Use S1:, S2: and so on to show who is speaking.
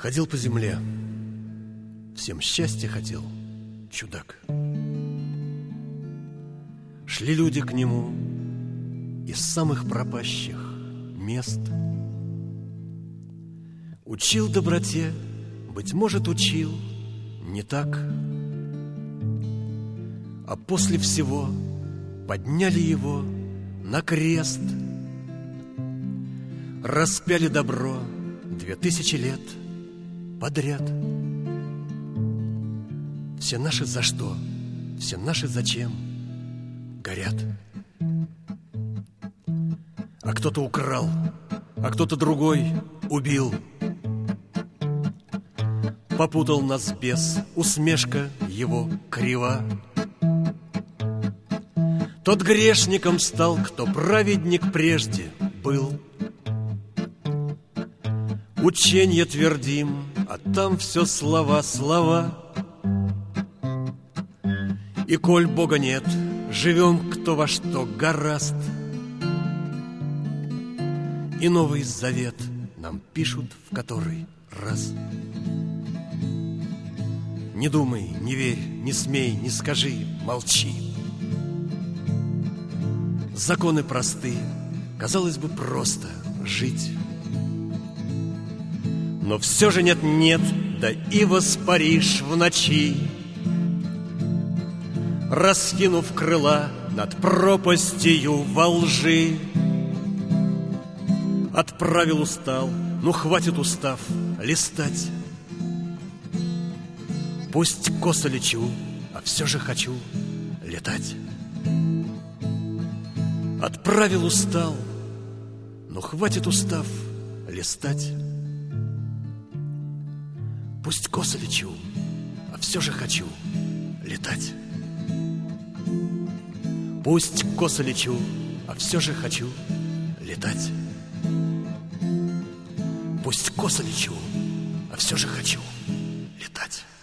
S1: Ходил по земле, всем счастья хотел, чудак. Шли люди к нему из самых пропащих мест. Учил доброте, быть может, учил не так. А после всего подняли его на крест. Распяли добро 2000 лет подряд. Все наши за что, все наши зачем горят. А кто-то украл, а кто-то другой убил. Попутал нас бес, усмешка его крива. Тот грешником стал, кто праведник прежде был. Ученье твердим, а там все слова, слова. И коль Бога нет, живем кто во что гораст. И Новый Завет нам пишут в который раз. Не думай, не верь, не смей, не скажи, молчи. Законы простые, казалось бы, просто жить. Но все же нет-нет, да и воспаришь в ночи, раскинув крыла над пропастью во лжи. Отправил устал, ну хватит устав листать. Пусть косо лечу, а все же хочу летать. Отправил устал, но хватит устав листать. Пусть косо лечу, а все же хочу летать. Пусть косо лечу, а все же хочу летать. Пусть косо лечу, а все же хочу летать.